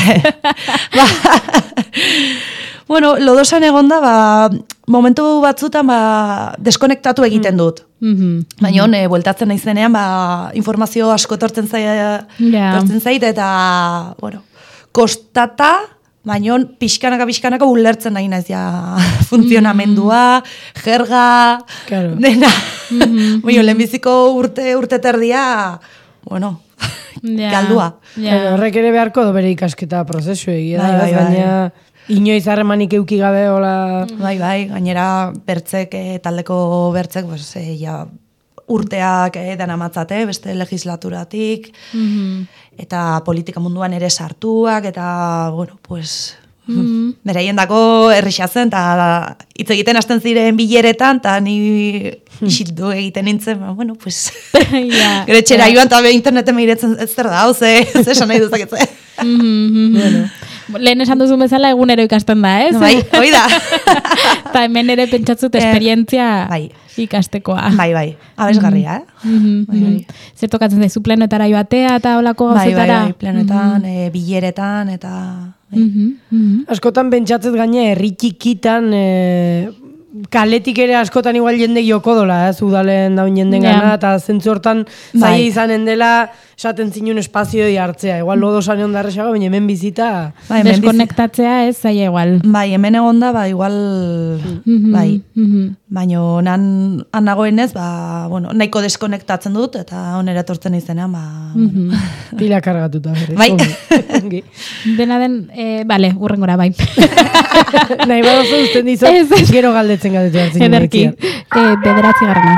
Bueno, lodosan egonda, momentu batzutan deskonektatu egiten dut. Baina, bueltatzen naizenean, informazio asko tortzen zait, eta, bueno, kostata, baina pixkanaka ulertzen nahi naiz funtzionamendua, jerga, dena. Baina, lehenbiziko urte terdia, bueno, galdua. Horrek ere beharko do bere ikasketa prozesu egia, baina inoiz harremanik euki gabe, hola... Bai, gainera bertzek, taldeko bertzek, urteak danamatzate, beste legislaturatik, eta politika munduan ere sartuak, eta, bueno, pues, beraien dako errixatzen, eta hitz egiten hasten ziren bileretan, eta ni isildu egiten nintzen, bueno, pues, gero txera joan, eta interneten meiretzen ez zer da, ze esan nahi duzaketze. Lehen esan duzu bezala egunero ikasten da, ez? Bai, hoi da. Eta hemen ere pentsatzut esperientzia ikastekoa. Bai, abesgarria, Zer tokatzen zaizu plenoetara joatea eta holako gauzetara? Bai, plenoetan, bileretan, eta... Askotan pentsatzet gaine, herri txikitan, kaletik ere askotan igual jende joko dola, udalen daun jenden gana, eta zentzu hortan zaila izanen dela esaten zinun espazioi hartzea. Igual lodosan egon darrexago, baina hemen bizita... Deskonektatzea ez zaila igual. Bai, hemen egon da, igual... Bai, baina han nagoenez, bueno, nahiko deskonektatzen dut, eta onera etortzen izenean, Pila kargatuta. Bai. Dena den, bale, urrengora, bai. Nahi badozu usten dizot, gero galdetzen hartzen. Ederki, bederatzi garrana.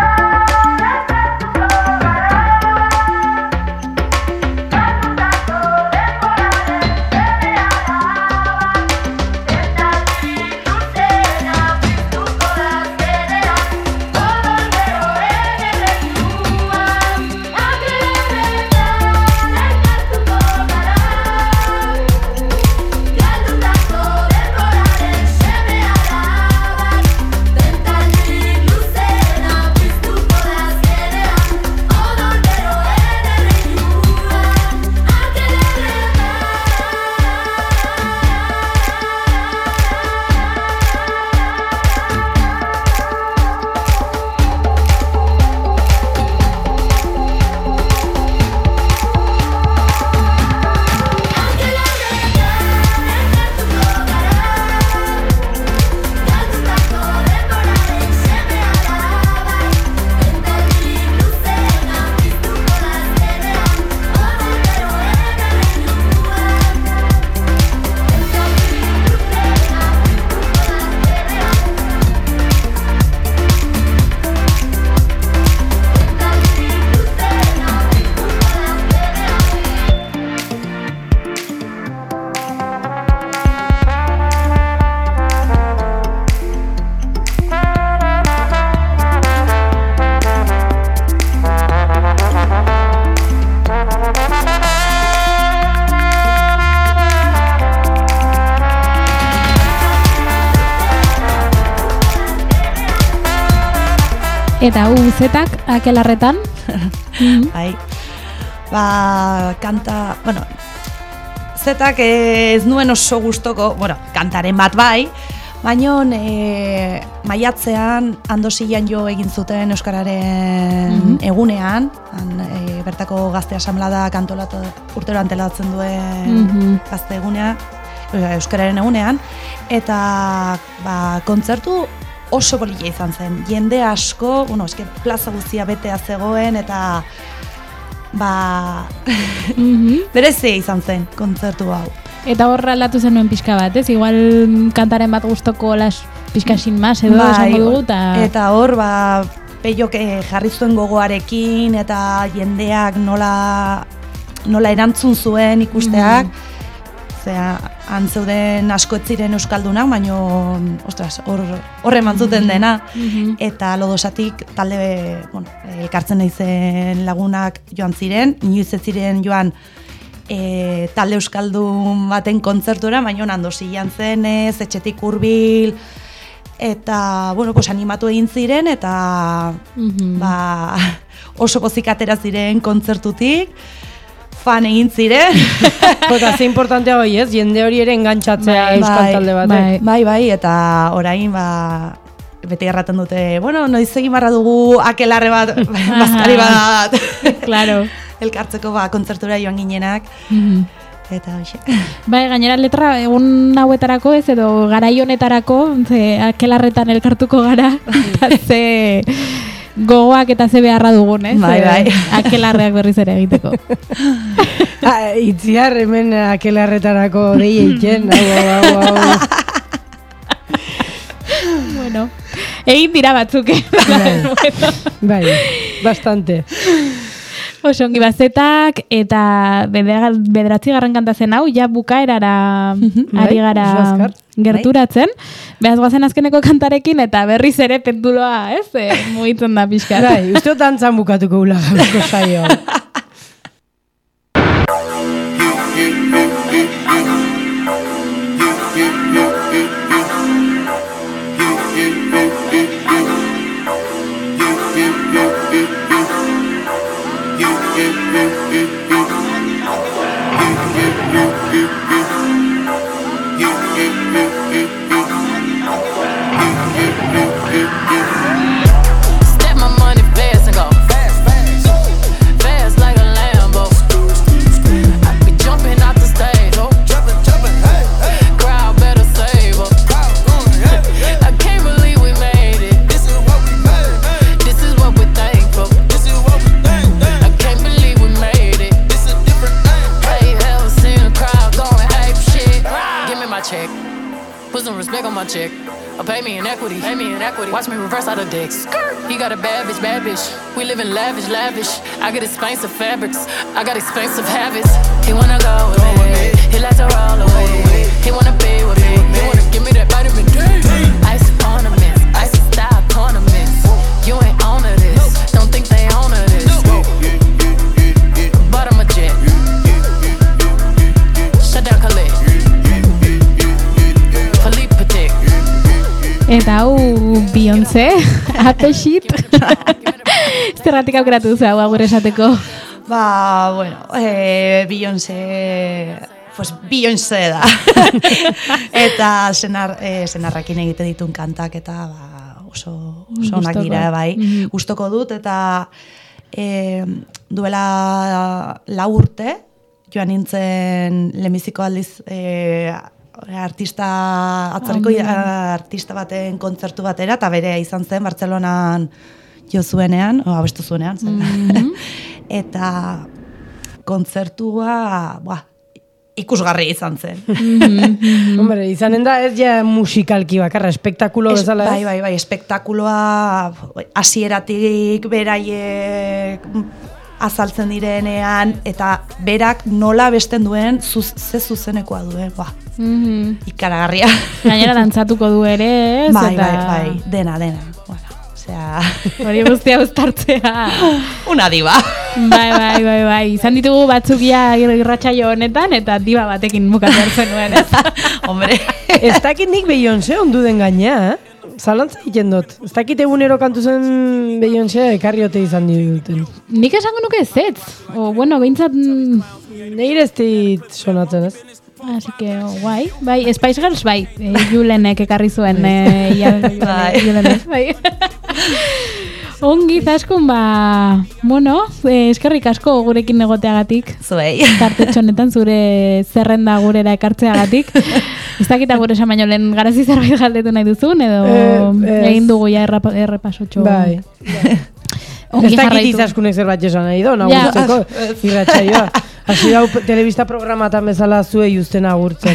Eta zetak, akelarretan? Bai, kanta, bueno, zetak ez nuen oso gustoko, bueno, kantaren bat bai, baina maiatzean Andosian jo egin zuten Euskararen egunean, bertako gazte asamblada kantolatu urtero antolatzen duen gazte egunea, Euskararen egunean, eta kontzertu oso polita izan zen. Jende asko, plaza guztia betea zegoen, eta berezia izan zen kontzertu hau. Eta horra aldatu zenuen pixka bat, ez? Igual kantaren bat gustoko pixka sin mas edo esango dugu, eta hor, peiok jarri zuen gogoarekin, eta jendeak nola erantzun zuen ikusteak, han zeuden asko ez ziren euskaldunak, baina hor eman zuten dena. Eta lodosatik talde, elkartzen naizen lagunak joan ziren, inoiz ez ziren joan talde euskaldun baten kontzertura, baina Andosian zenez, etxetik hurbil, eta animatu egin ziren, eta oso pozik atera ziren kontzertutik, fan egin ziren. Eta ze importantea hori ez, jende hori ere engantzatzea euskal talde bat. Bai, eta orain, beti erraten dute, noiz egin barra dugu akelarre bat, bazkari bat. Claro. Elkartzeko kontzertura joan ginenak. Eta hoxe. Bai, gainera letra egun hauetarako ez, edo garai honetarako, akelarretan elkartuko gara, ze gogoak eta ze beharra dugun, ez? Bai. Akelarreak berriz ere egiteko. Itziar hemen akelarretarako dei eiken. Bueno, egin dira batzuk. Bai, bastante. Osongi bazetak eta bederatzi garren kanta zen hau, ja bukaerara ari gara gerturatzen. Beaz guazen azkeneko kantarekin eta berriz ere penduloa, ez? Mugitzen da pixka. Bai, uste dantzan bukatuko gula gaurko saio. Step my money fast and go fast like a Lambo. put some respect on my check. Or pay me in equity. Watch me reverse out of dicks. He got a bad bitch. We live in lavish. I got expensive fabrics. I got expensive habits. He wanna go with me. He likes to roll away. He wanna be with me. He wanna give me that vitamin D. Ice ornaments. Ice style ornaments. You ain't on to this. Don't think they own to this. But I'm a jet. Shut down Khalid. Philippe Patek. Eta hau Beyoncé, apexit. Zerratik aukeratu zu hau gure esateko? Bueno, Beyoncé da. Eta senarrakin egite ditun kantak eta oso onak dira, bai. Gustoko dut eta duela 4 urte joan nintzen lehenbiziko aldiz artista baten kontzertu batera, eta berea izan zen Bartzelonan jo zuenean, abestu zuenean, eta kontzertua ikusgarri izan zen. Hombre, izanen da ez ja musikalki bakarra, espektakulo bezala. Bai, espektakuloa hasieratik beraiek azaltzen direnean, eta berak nola besten duen, ze zuzenekoa duen, ikaragarria. Gainera dantzatuko du ere, ez? Bai, dena. Hori guztia uztartzea. Una diva. Bai. Izan ditugu batzuk ja irratsaio honetan, eta diva batekin bukatu hartzen nuen, ez? Hombre. Ez dakit nik Beyoncé ondu den gaina, Zalantza egiten dut. Ez dakit egunero kantu zen Beyoncé ekarriote izan duten. Nik esango nuke ez. Behintzat... Neire ez dit sonatzen, ez? Así que, guai. Bai, Spice Girls, bai. Julenek ekarri zuen. Julenek, bai. Ongi, zaskun, eskerrik asko gurekin egoteagatik. Zuei. Tartetxonetan zure zerrenda gurera ekartzeagatik. Ez dakita gure esan baino lehen garazi zerbait galdetu nahi duzun, edo egin dugu ja errepasotxo. Bai. Ez dakit izaskunek zerbait esan nahi do, nagurtzeko irratsaioa. Hasi dau telebista programatan bezala zuei usten agurtzen.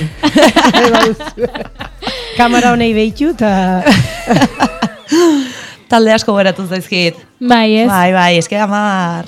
Kamera honei behitu eta... Talde asko geratu zaizkit. Bai, ez? Bai, eske Amar.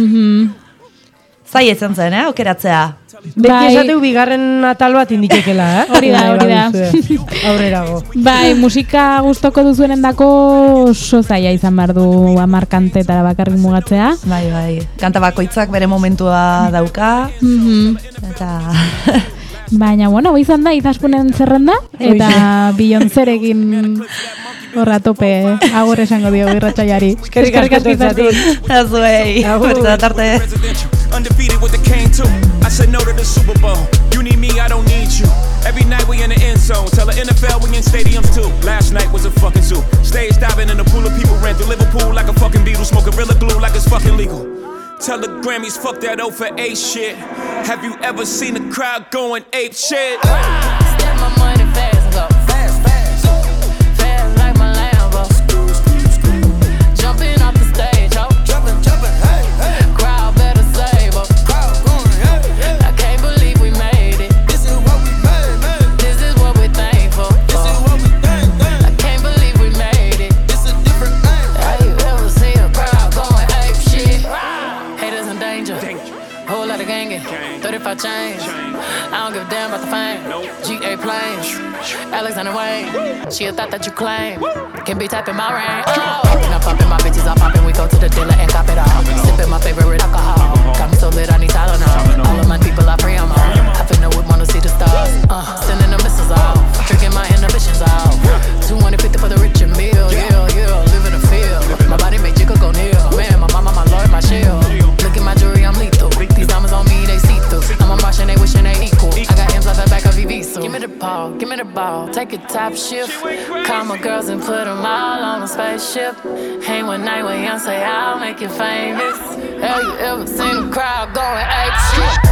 Zai etzen zen, okeratzea. Beti esateu bigarren atal bat inditekela, Hori da. Aurrerago. Bai, musika gustoko duzuenen dako oso zaila izan behar du 10 kantetara bakarrik mugatzea. Bai. Kanta bakoitzak bere momentua dauka. Eta... Baina, izan da, izaskunen zerrenda, eta Beyoncérekin horra tope agur esango dio irratsaioari. Eskerrik asko zatik. Azuei, berta tarte. Undefeated with the cane too. I said no to the Super Bowl. You need me, I don't need you. Every night we in the end zone. Tell the NFL we in stadiums too. Last night was a fucking zoo. Stage diving in a pool of people. Ran through Liverpool like a fucking beetle. Smoking Gorilla Glue like it's fucking legal. Tell the Grammys fuck that 0 for 8 shit. Have you ever seen a crowd going ape shit? Step my money fast and go fast like my Lambo. Jumping off the stage, jumping, hey. Crowd better save up. I can't believe we made it. This is what we made. This is what we're thankful for. I can't believe we made it. This is a different thing. Have you ever seen a crowd going ape shit? Haters in danger. Whole lot of gangin'. 35 chains. I don't give a damn about the fame. GA planes. Alexander Wayne. She a thought that you claim. Can be tapping my rain. And I'm popping my bitches, I'm popping. We go to the dealer and cop it all. Sipping my favorite alcohol. Got me so lit, I need Tylenol. All of my people are free, I'm on. I finna would wanna see the stars. Sending the missiles off. Drinking my inhibitions off. 250 for the rich and meal. Yeah. Live in the field. My body make jiggle go near. Man, my mama, my lord, my shield. Look at my jewelry, I'm lethal. These diamonds on me, they see through. I'm a Martian, they wishing they equal. I got M's off the back of Ibiza. Give me the ball, take a top shift. Call my girls and put them all on a spaceship. Hang one night with Beyonce, I'll make you famous. Have you ever seen a crowd going ape shit?